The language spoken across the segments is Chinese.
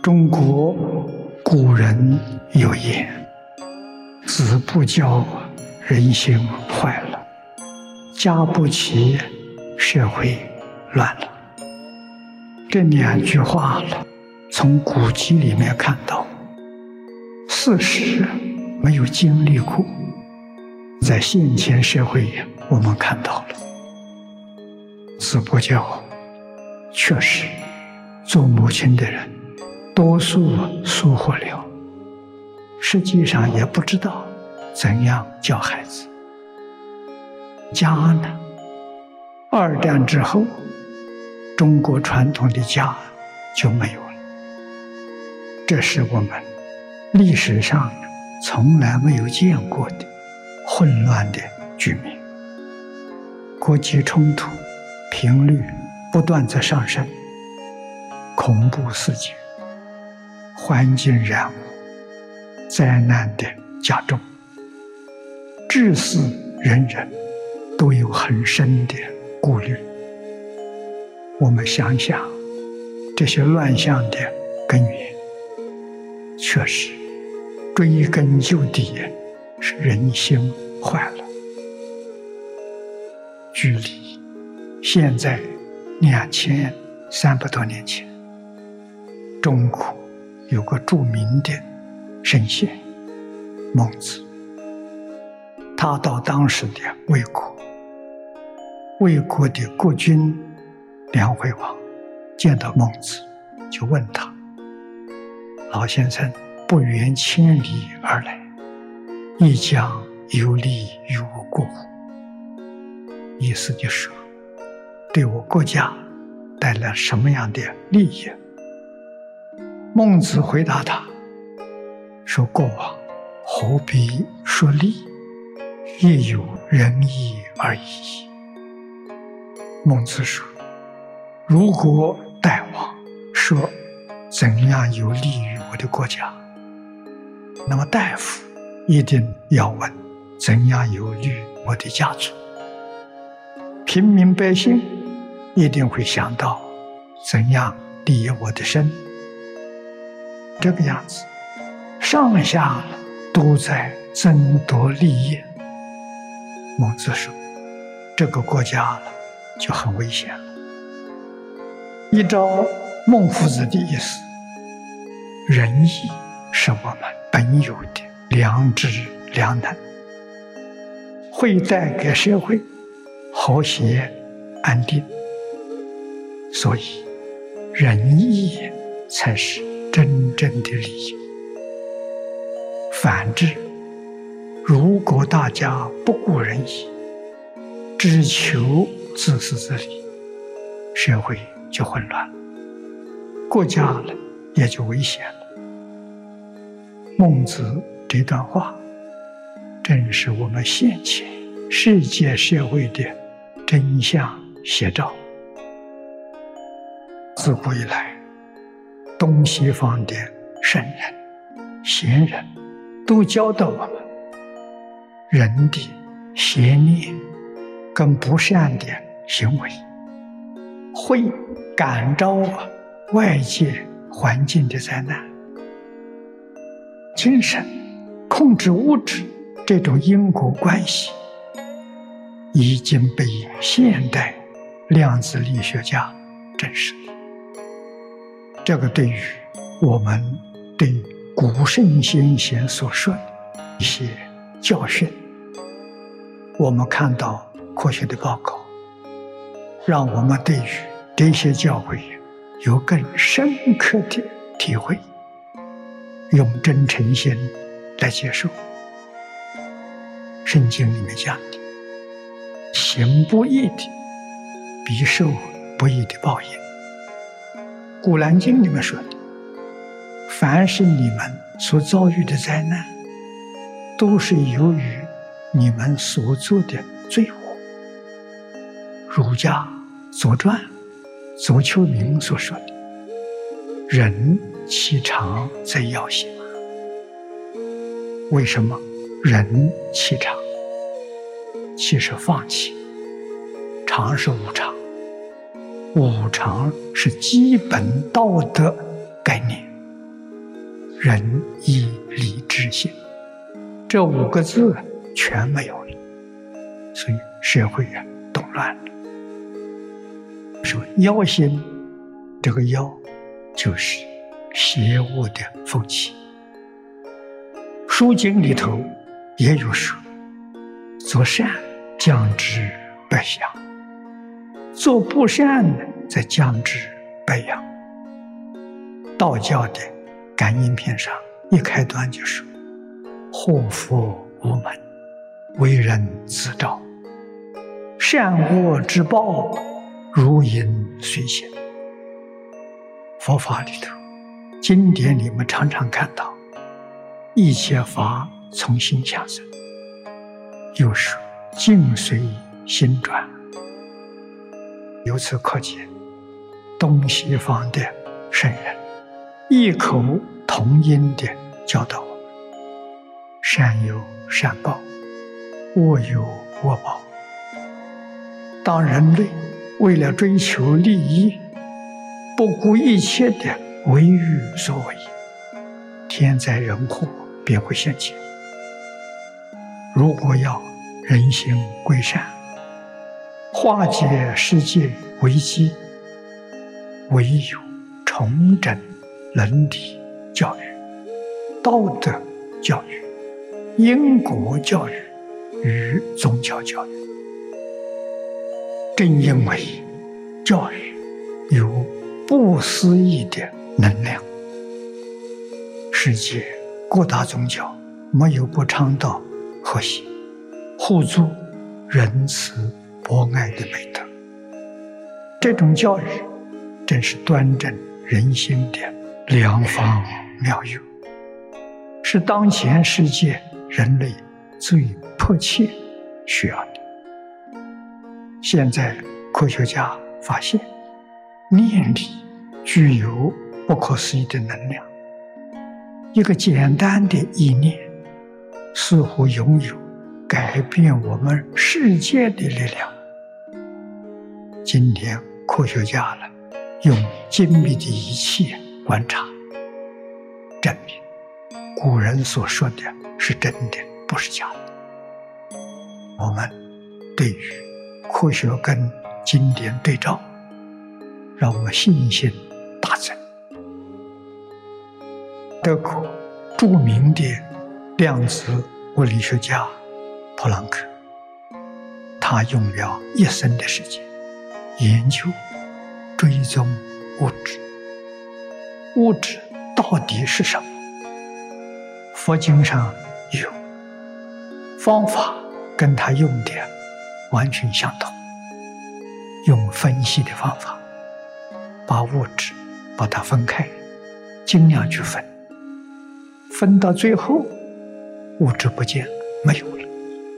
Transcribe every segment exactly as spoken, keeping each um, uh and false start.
中国古人有言：“子不教，人心坏了；家不齐，社会乱了。”这两句话了，从古籍里面看到，事实没有经历过，在现前社会我们看到了，子不教，确实做母亲的人多数疏忽了，实际上也不知道怎样教孩子。家呢，二战之后，中国传统的家就没有了，这是我们历史上从来没有见过的混乱的局面。国际冲突频率不断在上升，恐怖事件、环境染污、灾难的加重，致使人人都有很深的顾虑。我们想想这些乱象的根源，确实追根究底是人心坏了。距离现在两千三百多年前，中国有个著名的圣贤孟子，他到当时的魏国，魏国的国君梁惠王见到孟子，就问他：“老先生不远千里而来，亦将有利于我国乎？”意思就是说，对我国家带来什么样的利益？孟子回答他说：“过往何必说利，亦有仁义而已。”孟子说，如果大王说怎样有利于我的国家，那么大夫一定要问怎样有利于我的家族，平民百姓一定会想到怎样利益我的身。这个样子，上下都在争夺利益。孟子说，这个国家了就很危险了。依照孟夫子的意思，仁义是我们本有的良知良能，会带给社会和谐安定，所以仁义才是真正的利益。反之，如果大家不顾仁义，只求自私自利，社会就混乱了，国家了也就危险了。孟子这段话正是我们现前世界社会的真相写照。自古以来，东西方的圣人贤人都教导我们，人的邪念跟不善的行为会感召外界环境的灾难。精神控制物质这种因果关系已经被现代量子力学家证实了。这个对于我们对古圣先贤所说的一些教训，我们看到科学的报告，让我们对于这些教诲有更深刻的体会，用真诚心来接受。圣经里面讲的，行不义的必受不义的报应。古兰经里面说的，凡是你们所遭遇的灾难，都是由于你们所做的罪恶。儒家左传左丘明所说的，人其常在要挟。为什么人其常？其实放弃，常是无常，无常是基本道德概念。 仁义礼智信，这五个字全没有了，所以社会啊动乱了。说妖心，这个妖就是邪恶的风气。书经里头也有说，做善降之百祥，做不善的则降之百殃。道教的感应篇上一开端就说：祸福无门，为人自照，善恶之报，如影随形。佛法里头，经典里面常常看到一切法从心想生，又说境随心转。由此可见，东西方的圣人异口同音地教导我们：善有善报，恶有恶报。当人类为了追求利益，不顾一切的为欲所为，天灾人祸便会现前。如果要人心归善，化解世界危机，唯有重整伦理教育、道德教育、因果教育与宗教教育。正因为教育有不思议的能量，世界各大宗教没有不倡导和谐、互助、仁慈、博爱的美德。这种教育正是端正人心的良方妙药，是当前世界人类最迫切需要的。现在科学家发现，念力具有不可思议的能量，一个简单的意念似乎拥有改变我们世界的力量。今天科学家了用精密的仪器观察，证明古人所说的是真的，不是假的。我们对于科学跟经典对照，让我们信心大增。德国著名的量子物理学家普朗克，他用了一生的时间研究追踪物质。物质到底是什么？佛经上有，方法跟他用的完全相同，用分析的方法把物质把它分开，尽量去分，分到最后物质不见了，没有了。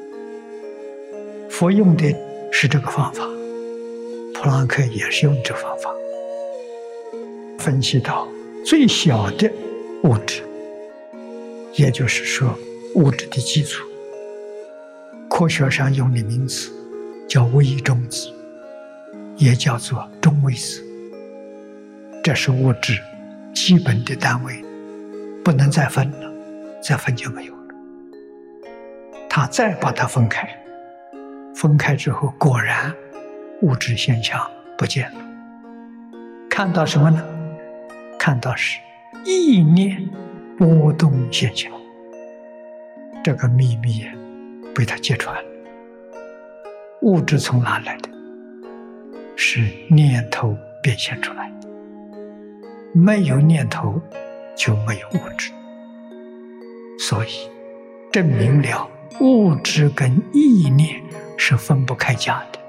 佛用的是这个方法，普朗克也是用这个方法，分析到最小的物质，也就是说物质的基础。科学上用的名词叫微中子，也叫做中微子。这是物质基本的单位，不能再分了，再分就没有了。他再把它分开，分开之后果然物质现象不见了。看到什么呢？看到是意念波动现象。这个秘密被他揭穿了。物质从哪来的？是念头变现出来的。没有念头就没有物质，所以证明了物质跟意念是分不开家的。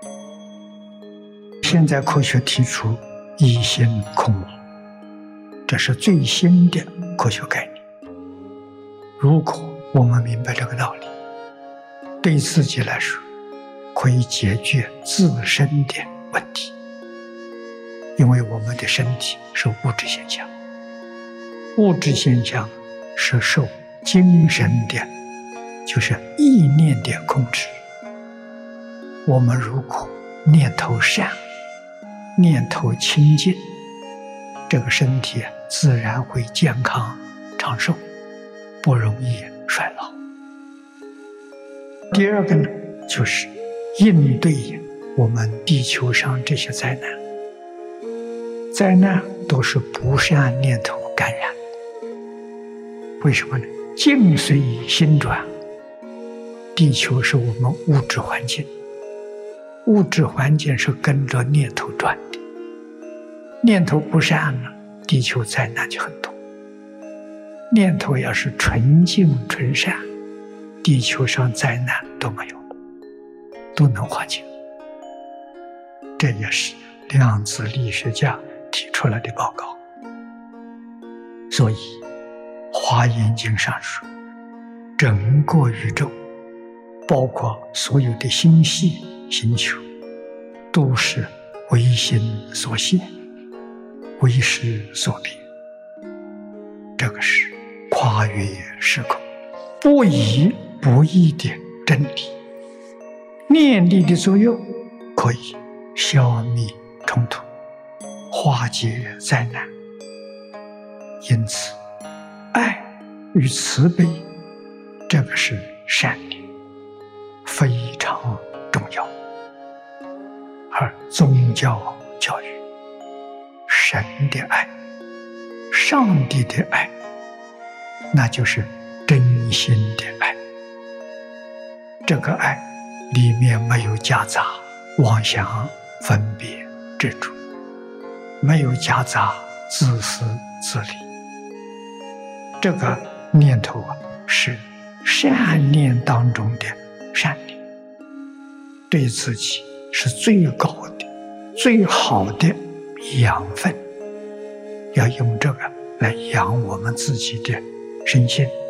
现在科学提出一心空我，这是最新的科学概念。如果我们明白这个道理，对自己来说可以解决自身的问题。因为我们的身体是物质现象，物质现象是受精神的，就是意念的控制。我们如果念头善，念头清净，这个身体自然会健康长寿，不容易衰老。第二个呢，就是应对我们地球上这些灾难。灾难都是不善念头感染，为什么呢？境随心转，地球是我们物质环境，物质环境是跟着念头转的，念头不善了，地球灾难就很多。念头要是纯净纯善，地球上灾难都没有，都能化解。这也是量子力学家提出来的报告。所以华严经上说，整个宇宙包括所有的星系星球都是唯心所现，唯识所变。这个是跨越时空不以不义的真理。念力的作用可以消灭冲突，化解灾难。因此爱与慈悲，这个是善念，非常重要。而宗教教育，神的爱，上帝的爱，那就是真心的爱。这个爱里面没有夹杂妄想、分别、执着，没有夹杂自私自利。这个念头啊，是善念当中的善念，对自己是最高的、最好的养分。要用这个来养我们自己的身心。